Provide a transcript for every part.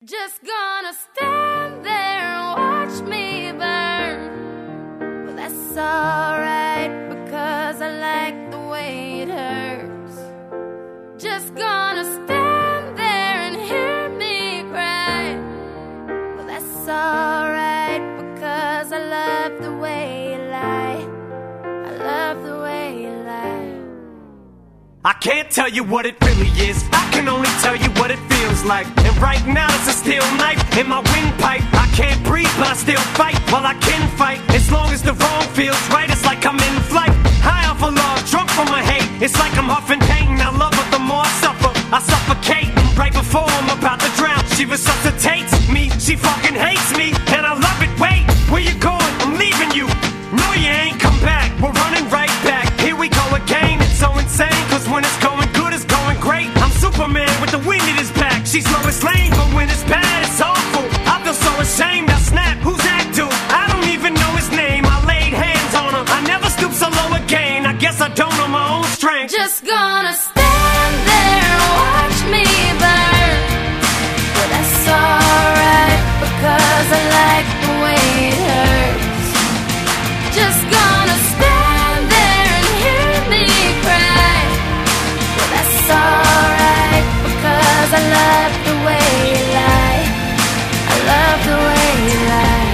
Just gonna stand there and watch me burn. Well, that's alright, because I like the way it hurts. Just gonna stand there and hear me cry. Well, that's alright, because I love the way you lie. I love the way you lie. I can't tell you what it really is, I can only tell you what it feels like. And right now it's a steel knife in my windpipe. I can't breathe but I still fight, while I can fight. As long as the wrong feels right, it's like I'm in flight. High off of love, drunk from my hate. It's like I'm huffing pain, I love her the more I suffer. I suffocate, right before I'm about to drown. She resuscitates me, she fucking hates me, and I love it. Wait, where you going? I'm leaving you. No, you ain't come back, we're running right back. Here we go again, it's so insane, cause when it's going good, it's going great. I'm Superman with the wind in his back. She's Lois Lane, but when it's bad, it's awful. I feel so ashamed, I snap, who's that dude? I don't even know his name, I laid hands on him. I never stoop so low again, I guess I don't know my own strength. Just gonna stand there and watch me burn. But that's alright, because I like the way it hurts. Just gonna stand there and hear me cry. Well, that's alright, because I love the way you lie. I love the way you lie.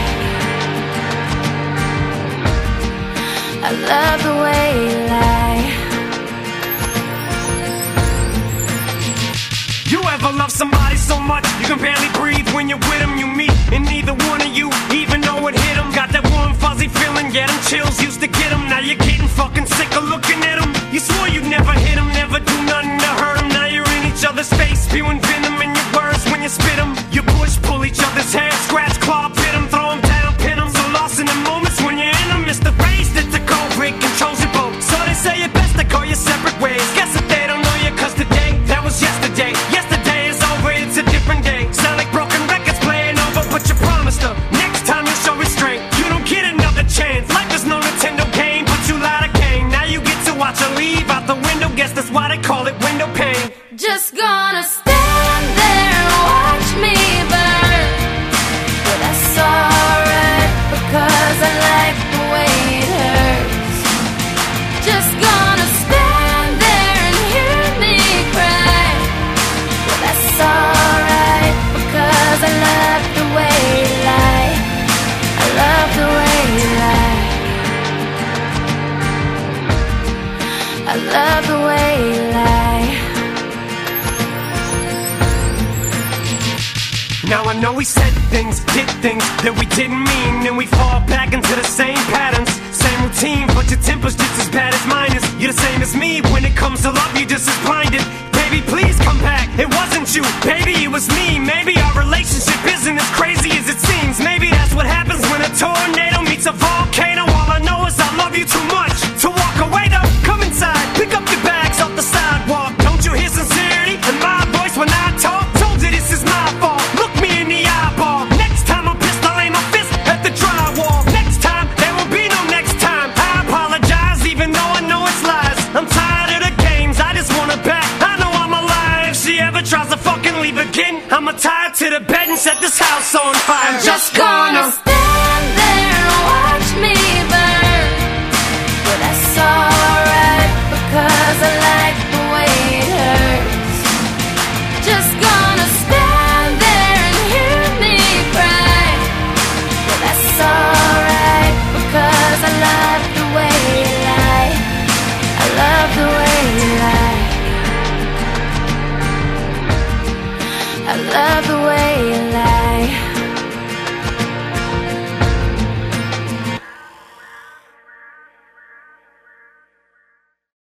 I love the way you lie. You ever love somebody so much you can barely breathe when you're with them? You meet, and neither one of you even know it hit them. Got that warm fuzzy feeling, yeah, them chills used to get them. Now you're getting fucking sick of looking at them. You swore you'd never hit them, never do nothing to hurt them. Now you're in each other's face, spewing venom in your words when you spit them. You push, pull each other's hair, scratch, claw, pit them, throw them down, pin them. So lost in the moments when you're in them. It's the phrase that the culprit controls your boat. So they say it best to go your separate ways. Guess that they don't know you, cause today, that was yesterday. Yesterday is over, it's a different day. Sound like broken records playing over, but you promised her next time you'll show restraint. You don't get another chance. Life is no Nintendo game, but you lied again. Now you get to watch her leave out the window. Guess that's why they call it window pane. Just gonna stand there and watch me burn. But that's alright, because I like the way it hurts. Just gonna stand there and hear me cry. But that's alright, because I love the way you lie. I love the way you lie. I love the way you lie. Now I know we said things, did things that we didn't mean, and we fall back into the same patterns, same routine, but your temper's just as bad as mine is. You're the same as me, when it comes to love, you're just as blinded. Baby, please come back, it wasn't you, baby, it was me. Maybe our relationship isn't as crazy as it seems. Maybe that's what happens when a tornado meets a volcano. All I know is I love you too much to walk away though. Come inside, pick up your bags off the sidewalk. Don't you hear sincerity in my voice when I talk? Told you this is my fault, look me in the eyeball. Next time I'm pissed, I'll aim my fist at the drywall. Next time, there will be no next time. I apologize even though I know it's lies. I'm tired of the games, I just want her back. I know I'm alive. If she ever tries to fucking leave again, I'ma tie her to the bed and set this house on fire. I'm just gonna stand there and watch me burn. But that's alright, because I like the way it hurts. Just gonna stand there and hear me cry. But that's alright, because I love the way you lie. I love the way you lie. I love the way you lie.